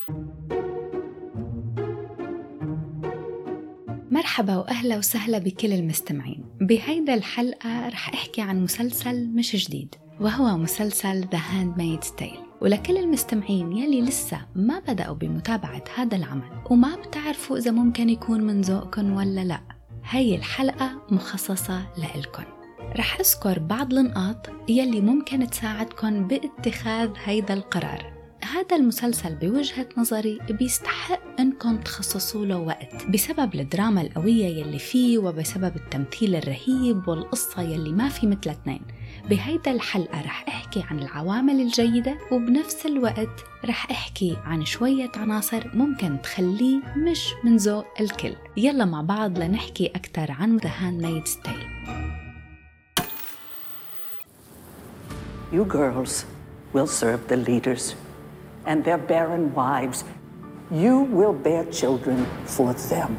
مرحبا وأهلا وسهلا بكل المستمعين. بهيدا الحلقة رح أحكي عن مسلسل مش جديد، وهو مسلسل The Handmaid's Tale. ولكل المستمعين يلي لسه ما بدأوا بمتابعة هذا العمل وما بتعرفوا إذا ممكن يكون من ذوقكم ولا لا، هاي الحلقة مخصصة لإلكن. رح أذكر بعض النقاط يلي ممكن تساعدكم باتخاذ هيدا القرار. هذا المسلسل بوجهة نظري بيستحق أنكم تخصصوا له وقت بسبب الدراما القوية يلي فيه، وبسبب التمثيل الرهيب والقصة يلي ما في مثل اثنين. بهيدا الحلقة رح أحكي عن العوامل الجيدة، وبنفس الوقت رح أحكي عن شوية عناصر ممكن تخليه مش من ذوق الكل. يلا مع بعض لنحكي أكتر عن The Handmaid's Tale. You girls will serve the leaders and their barren wives. You will bear children for them.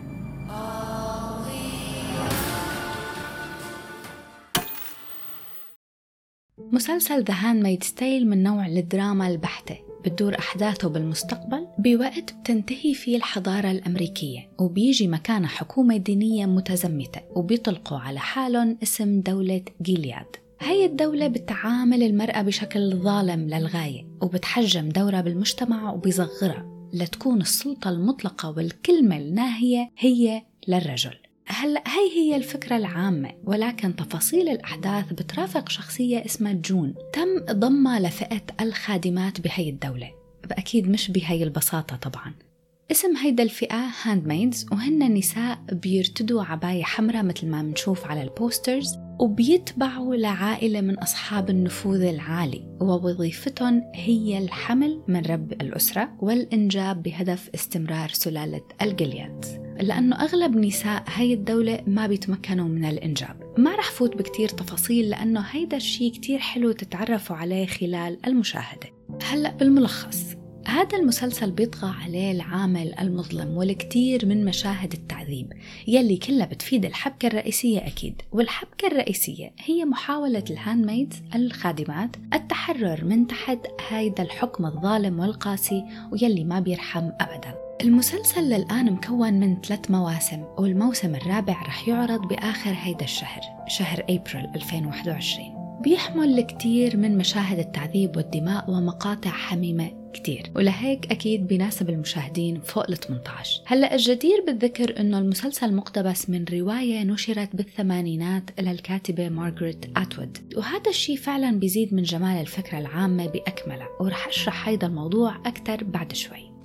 مسلسل The Handmaid's Tale من نوع الدراما البحتة، بتدور أحداثه بالمستقبل بوقت بتنتهي فيه الحضارة الأمريكية، وبيجي مكانها حكومة دينية متزمتة، وبيطلقوا على حالهم اسم دولة جيلياد. هاي الدولة بتعامل المرأة بشكل ظالم للغاية، وبتحجم دورها بالمجتمع وبيصغرها لتكون السلطة المطلقة والكلمة الناهية هي للرجل. هلأ هي الفكرة العامة، ولكن تفاصيل الأحداث بترافق شخصية اسمها جون تم ضمها لفئة الخادمات بهاي الدولة، أكيد مش بهاي البساطة طبعاً. اسم هيدا الفئة هاندميدز، وهن نساء بيرتدوا عباية حمراء مثل ما بنشوف على البوسترز، وبيتبعوا لعائلة من أصحاب النفوذ العالي، ووظيفتهم هي الحمل من رب الأسرة والإنجاب بهدف استمرار سلالة الجيلياد، لأنه أغلب نساء هاي الدولة ما بيتمكنوا من الإنجاب. ما رح فوت بكتير تفاصيل لأنه هيدا الشيء كتير حلو تتعرفوا عليه خلال المشاهدة. هلأ بالملخص، هذا المسلسل بيطغى عليه العامل المظلم والكثير من مشاهد التعذيب يلي كلها بتفيد الحبكة الرئيسية أكيد. والحبكة الرئيسية هي محاولة الهاندميدز الخادمات التحرر من تحت هذا الحكم الظالم والقاسي ويلي ما بيرحم أبدا. المسلسل للآن مكون من 3 مواسم، والموسم الرابع رح يعرض بآخر هيدا الشهر، شهر أبريل 2021. بيحمل الكثير من مشاهد التعذيب والدماء ومقاطع حميمة كتير، ولهيك أكيد بيناسب المشاهدين فوق ال 18. هلأ الجدير بالذكر أنه المسلسل مقتبس من رواية نشرت بالثمانينات للكاتبة مارغريت أتوود، وهذا الشيء فعلا بيزيد من جمال الفكرة العامة بأكملها، ورح أشرح هيدا الموضوع أكتر بعد شوي.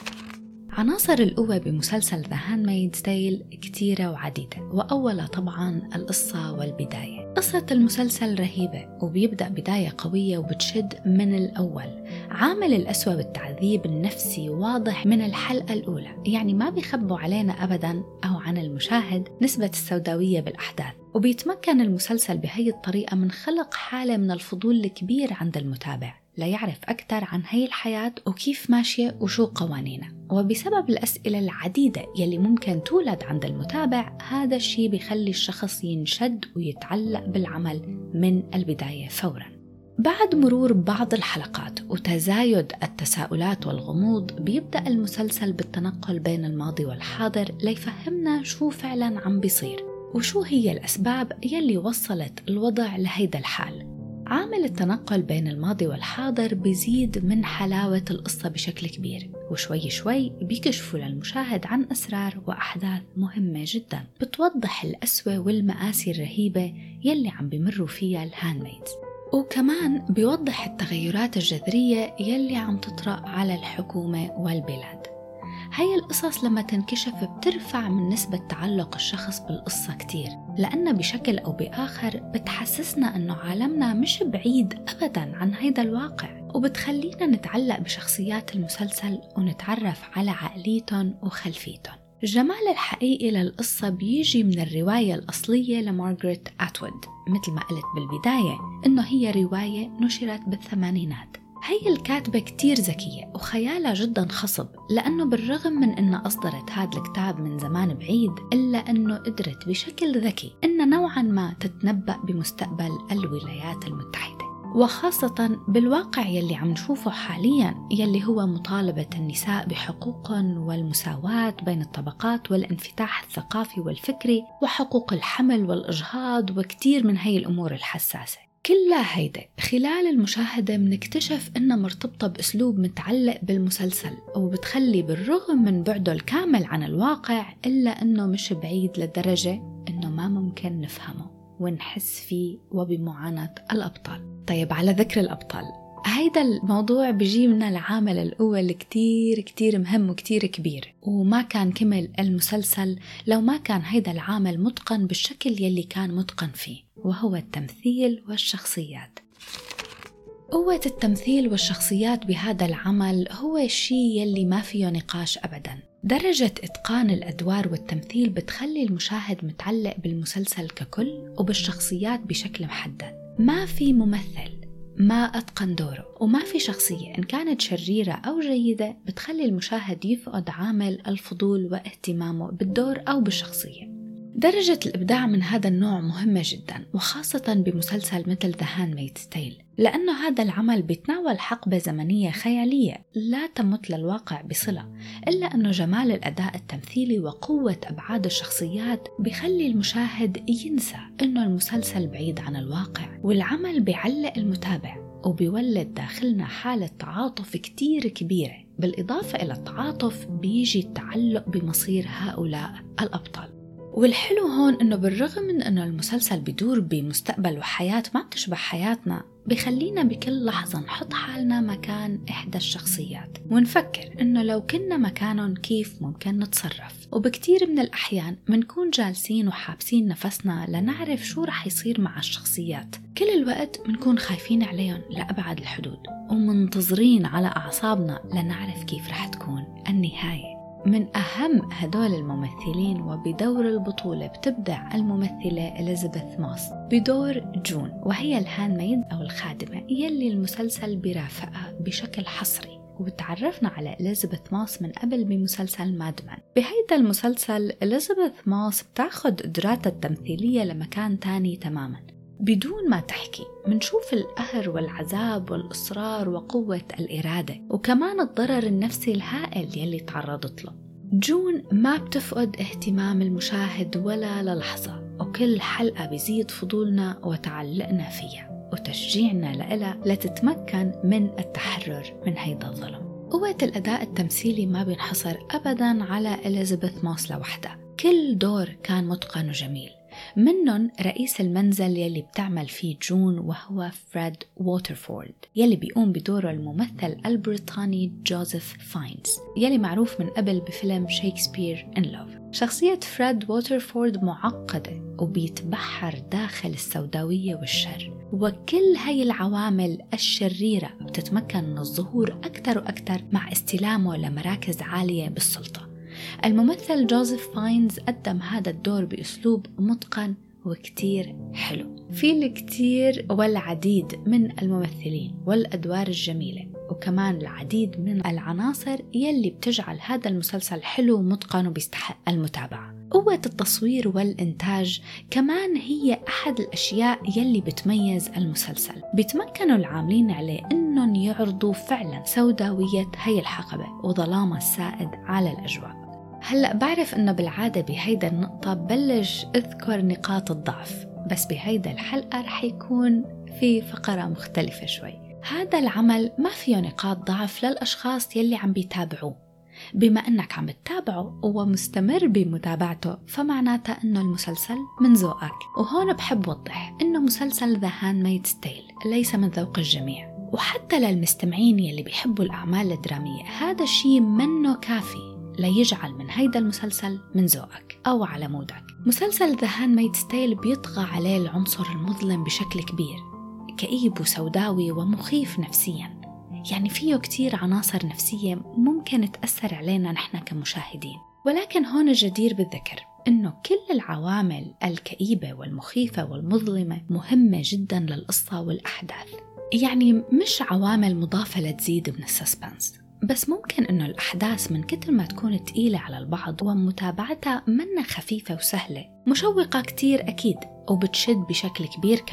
عناصر القوة بمسلسل The Handmaid's Tale كتيرة وعديدة، وأولها طبعاً القصة والبداية. قصة المسلسل رهيبة، وبيبدأ بداية قوية وبتشد من الأول. عامل الأسوأ والتعذيب النفسي واضح من الحلقة الأولى، يعني ما بيخبوا علينا أبداً أو عن المشاهد نسبة السوداوية بالأحداث. وبيتمكن المسلسل بهي الطريقة من خلق حالة من الفضول الكبير عند المتابع ليعرف أكثر عن هاي الحياة وكيف ماشية وشو قوانينها. وبسبب الأسئلة العديدة يلي ممكن تولد عند المتابع، هذا الشيء بيخلي الشخص ينشد ويتعلق بالعمل من البداية فوراً. بعد مرور بعض الحلقات وتزايد التساؤلات والغموض، بيبدأ المسلسل بالتنقل بين الماضي والحاضر ليفهمنا شو فعلاً عم بيصير وشو هي الأسباب يلي وصلت الوضع لهيدا الحال. عامل التنقل بين الماضي والحاضر بيزيد من حلاوة القصة بشكل كبير، وشوي شوي بيكشفوا للمشاهد عن أسرار وأحداث مهمة جدا بتوضح الأسوأ والمآسي الرهيبة يلي عم بيمروا فيها الهاندميدز، وكمان بيوضح التغيرات الجذرية يلي عم تطرأ على الحكومة والبلاد. هاي القصص لما تنكشف بترفع من نسبة تعلق الشخص بالقصة كتير، لأنها بشكل أو بآخر بتحسسنا أنه عالمنا مش بعيد أبداً عن هيدا الواقع، وبتخلينا نتعلق بشخصيات المسلسل ونتعرف على عقليتهم وخلفيتهم. الجمال الحقيقي للقصة بيجي من الرواية الأصلية لمارغريت أتوود. مثل ما قلت بالبداية إنه هي رواية نشرت بالثمانينات. هي الكاتبة كتير ذكية وخيالها جدا خصب، لأنه بالرغم من أنها أصدرت هذا الكتاب من زمان بعيد، إلا أنه قدرت بشكل ذكي أن نوعا ما تتنبأ بمستقبل الولايات المتحدة. وخاصة بالواقع يلي عم نشوفه حاليا، يلي هو مطالبة النساء بحقوق والمساواة بين الطبقات والانفتاح الثقافي والفكري وحقوق الحمل والإجهاض وكتير من هاي الأمور الحساسة. كلها هيدا خلال المشاهدة منكتشف إنها مرتبطة بأسلوب متعلق بالمسلسل، وبتخلي بالرغم من بعده الكامل عن الواقع إلا إنه مش بعيد لدرجة إنه ما ممكن نفهمه ونحس فيه وبمعاناة الأبطال. طيب، على ذكر الأبطال، هيدا الموضوع بيجيبنا لعامل القوة اللي كتير مهم وكتير كبير، وما كان كمل المسلسل لو ما كان هيدا العامل متقن بالشكل يلي كان متقن فيه، وهو التمثيل والشخصيات. قوة التمثيل والشخصيات بهذا العمل هو الشيء يلي ما فيه نقاش أبداً. درجة إتقان الأدوار والتمثيل بتخلي المشاهد متعلق بالمسلسل ككل وبالشخصيات بشكل محدد. ما في ممثل ما أتقن دوره، وما في شخصية إن كانت شريرة أو جيدة بتخلي المشاهد يفقد عامل الفضول واهتمامه بالدور أو بالشخصية. درجة الإبداع من هذا النوع مهمة جدا، وخاصة بمسلسل مثل The Handmaid's Tale، لأنه هذا العمل بيتناول حقبة زمنية خيالية لا تمت للواقع بصلة، إلا أنه جمال الأداء التمثيلي وقوة أبعاد الشخصيات بيخلي المشاهد ينسى أنه المسلسل بعيد عن الواقع، والعمل بيعلق المتابع وبيولد داخلنا حالة تعاطف كتير كبيرة. بالإضافة إلى التعاطف بيجي التعلق بمصير هؤلاء الأبطال. والحلو هون إنه بالرغم من إنه المسلسل بيدور بمستقبل وحياة ما بتشبه حياتنا، بيخلينا بكل لحظة نحط حالنا مكان إحدى الشخصيات ونفكر إنه لو كنا مكانهم كيف ممكن نتصرف. وبكتير من الأحيان منكون جالسين وحابسين نفسنا لنعرف شو رح يصير مع الشخصيات. كل الوقت منكون خايفين عليهم لأبعد الحدود ومنتظرين على أعصابنا لنعرف كيف رح تكون النهاية. من أهم هدول الممثلين وبدور البطولة بتبدع الممثلة إليزابيث موس بدور جون، وهي الهاندميد أو الخادمة يلي المسلسل برافقها بشكل حصري. وبتعرفنا على إليزابيث موس من قبل بمسلسل مادمان. بهيدا المسلسل إليزابيث موس بتاخد قدراتها التمثيلية لمكان تاني تماما، بدون ما تحكي منشوف القهر والعذاب والإصرار وقوة الإرادة، وكمان الضرر النفسي الهائل يلي تعرضت له. جون ما بتفقد اهتمام المشاهد ولا للحظة، وكل حلقة بيزيد فضولنا وتعلقنا فيها وتشجيعنا لها لتتمكن من التحرر من هيدا الظلم. قوة الأداء التمثيلي ما بينحصر أبداً على إليزابيث موس لوحدها، كل دور كان متقن وجميل. منهم رئيس المنزل يلي بتعمل فيه جون وهو فريد ووترفورد، يلي بيقوم بدوره الممثل البريطاني جوزيف فاينز يلي معروف من قبل بفيلم شيكسبير إن لوف. شخصية فريد ووترفورد معقدة وبيتبحر داخل السوداوية والشر، وكل هاي العوامل الشريرة بتتمكن من الظهور أكثر وأكثر مع استلامه لمراكز عالية بالسلطة. الممثل جوزيف فاينز قدم هذا الدور بأسلوب متقن وكتير حلو. في الكتير والعديد من الممثلين والأدوار الجميلة، وكمان العديد من العناصر يلي بتجعل هذا المسلسل حلو ومتقن وبيستحق المتابعة. قوة التصوير والإنتاج كمان هي أحد الأشياء يلي بتميز المسلسل. بيتمكنوا العاملين عليه إنهم يعرضوا فعلا سوداوية هاي الحقبة وظلامها السائد على الأجواء. هلأ بعرف إنه بالعادة بهيدا النقطة بلش أذكر نقاط الضعف، بس بهيدا الحلقة رح يكون في فقرة مختلفة شوي. هذا العمل ما فيه نقاط ضعف للأشخاص يلي عم بيتابعوه. بما أنك عم تتابعه ومستمر بمتابعته فمعناتها أنه المسلسل من ذوقك. وهون بحب وضح أنه مسلسل The Handmaid's Tale ليس من ذوق الجميع، وحتى للمستمعين يلي بيحبوا الأعمال الدرامية هذا الشيء منه كافي ليجعل من هيدا المسلسل من ذوقك أو على مودك. مسلسل The Handmaid's Tale بيطغى عليه العنصر المظلم بشكل كبير، كئيب وسوداوي ومخيف نفسياً، يعني فيه كتير عناصر نفسية ممكن تأثر علينا نحن كمشاهدين. ولكن هون الجدير بالذكر إنه كل العوامل الكئيبة والمخيفة والمظلمة مهمة جداً للقصة والأحداث، يعني مش عوامل مضافة لتزيد من السسبنس، بس ممكن إنه الأحداث من كتر ما تكون تقيلة على البعض ومتابعتها منها خفيفة وسهلة مشوقة كتير أكيد، وبتشد بشكل كبير كمان.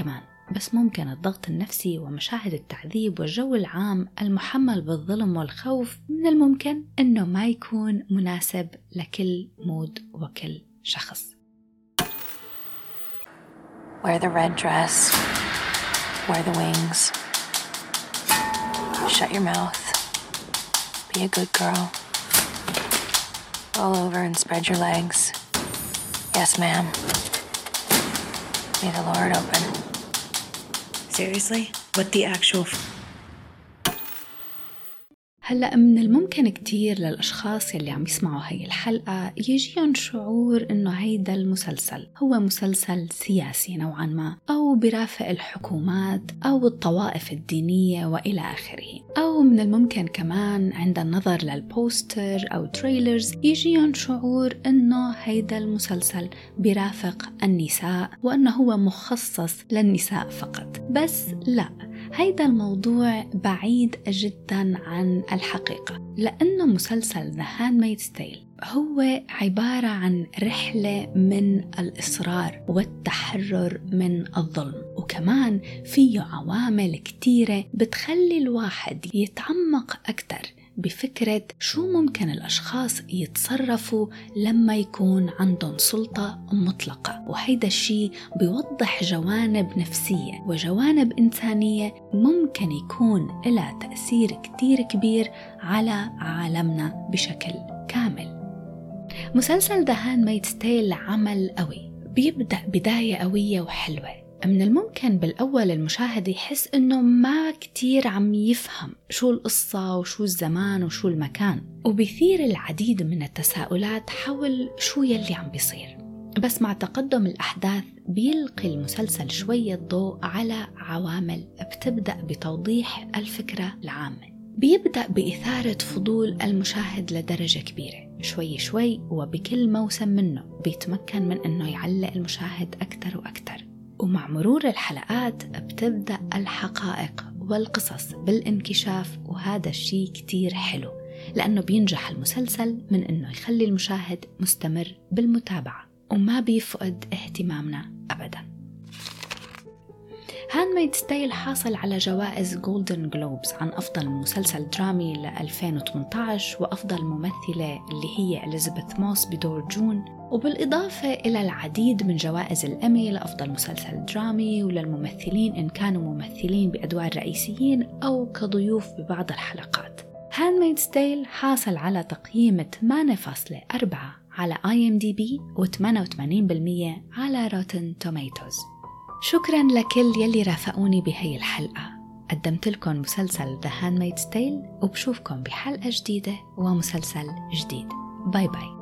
بس ممكن الضغط النفسي ومشاهد التعذيب والجو العام المحمل بالظلم والخوف من الممكن أنه ما يكون مناسب لكل مود وكل شخص. Wear the red dress. Wear the wings. Shut your mouth. Be a good girl. Roll over and spread your legs. Yes, ma'am. May the Lord open. Seriously? What the actual... هلأ من الممكن كتير للأشخاص يلي عم يسمعوا هاي الحلقة يجيهم شعور إنه هيدا المسلسل هو مسلسل سياسي نوعا ما، أو برافق الحكومات أو الطوائف الدينية وإلى آخره. أو من الممكن كمان عند النظر للبوستر أو تريلرز يجيهم شعور إنه هيدا المسلسل برافق النساء وإنه هو مخصص للنساء فقط. بس لا، هيدا الموضوع بعيد جدا عن الحقيقة، لأنه مسلسل The Handmaid's Tale هو عبارة عن رحلة من الإصرار والتحرر من الظلم، وكمان فيه عوامل كتيرة بتخلي الواحد يتعمق أكتر بفكرة شو ممكن الأشخاص يتصرفوا لما يكون عندهم سلطة مطلقة. وهيدا الشيء بيوضح جوانب نفسية وجوانب إنسانية ممكن يكون لها تأثير كتير كبير على عالمنا بشكل كامل. مسلسل The Handmaid's Tale عمل قوي، بيبدأ بداية قوية وحلوة. من الممكن بالأول المشاهد يحس إنه ما كتير عم يفهم شو القصة وشو الزمان وشو المكان، وبيثير العديد من التساؤلات حول شو يلي عم بيصير. بس مع تقدم الأحداث بيلقي المسلسل شوية ضوء على عوامل بتبدأ بتوضيح الفكرة العامة. بيبدأ بإثارة فضول المشاهد لدرجة كبيرة، شوي شوي وبكل موسم منه بيتمكن من إنه يعلق المشاهد أكتر وأكتر. ومع مرور الحلقات بتبدأ الحقائق والقصص بالانكشاف، وهذا الشيء كتير حلو لأنه بينجح المسلسل من إنه يخلي المشاهد مستمر بالمتابعة وما بيفقد اهتمامنا أبداً. Handmaid's Tale حاصل على جوائز Golden Globes عن أفضل مسلسل درامي ل 2018 وأفضل ممثلة اللي هي إليزابيث موس بدور جون، وبالإضافة إلى العديد من جوائز الأمي لأفضل مسلسل درامي وللممثلين إن كانوا ممثلين بأدوار رئيسيين أو كضيوف ببعض الحلقات. Handmaid's Tale حاصل على تقييم 8.4 على IMDb و88% على Rotten Tomatoes. شكراً لكل يلي رافقوني بهاي الحلقة. قدمت لكم مسلسل The Handmaid's Tale، وبشوفكم بحلقة جديدة ومسلسل جديد. باي باي.